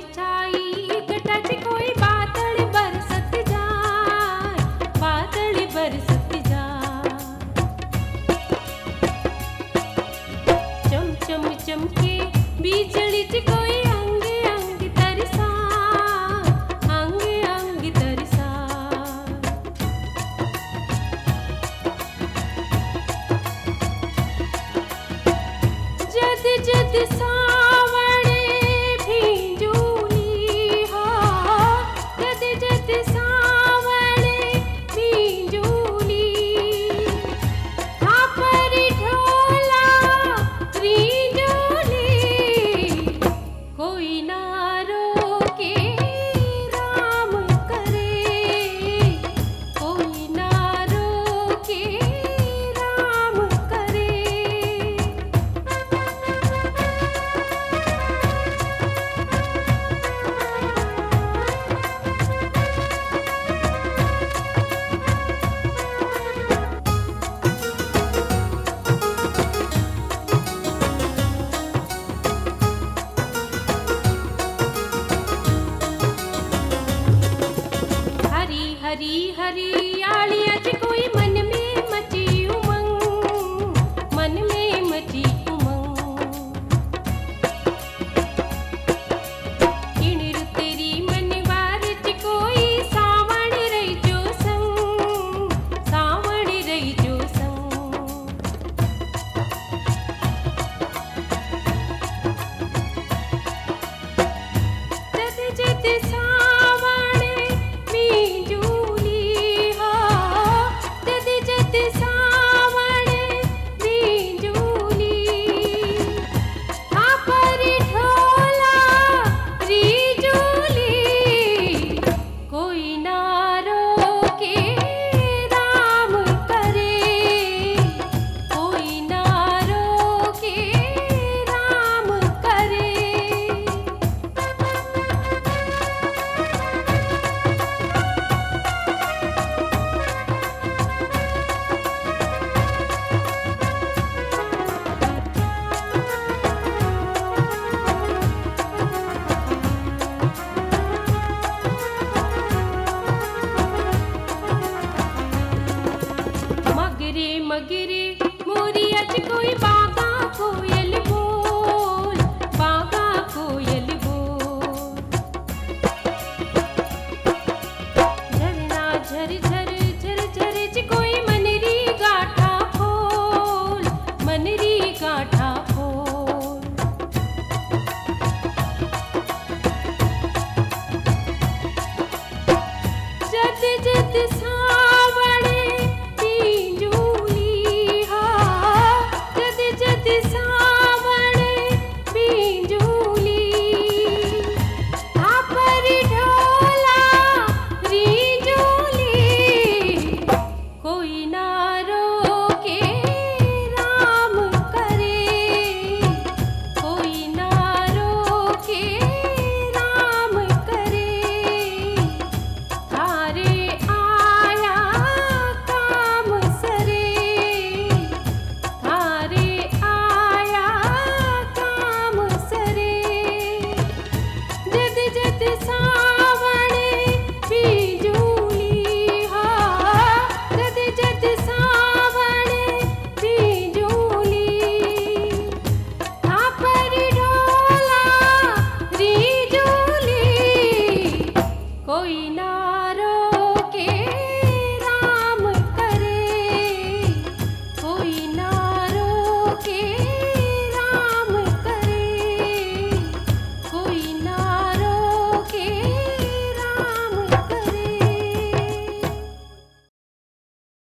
छाई एकटाची कोई बादळ बरसत जाय, बादळ बरसत जाय। चम चम चमके बिजलीची कोई अंग अंग तरसा, अंग अंग तरसा। जद जद सावणे भिंजूली हो, जद जद सावणे भिंजूली। थापरी ढोला रिंजूली, कोई ना रोके राम करे, कोई ना रोके राम करे। हरी हरी हरियालियाची कोई मन में मची उमंग, मन में मची उमंग। किणीर तेरी मनवारची कोई सावण रही जो संग, सावण रही जो संग। जद जद सावणे भिंजूली हो, जद जद सावणे भिंजूली। थापरी ढोला रिंजूली, कोई ना रोके राम करे, कोई ना रोके राम करे। मगरे मगरे मोरियाची कोई बागा कोयल बोल, बागा कोयल बोल। झरना झर झर झर झरची कोई मनरी गाठा खोल, मनरी गाठा खोल। जद जद सावणे भिंजूली हो, जद जद सावणे भिंजूली। थापरी ढोला रिंजूली, कोई ना रोके राम करे, कोई ना रोके राम करे। थारे आया काम सरे, थारे आया काम सरे। जद जद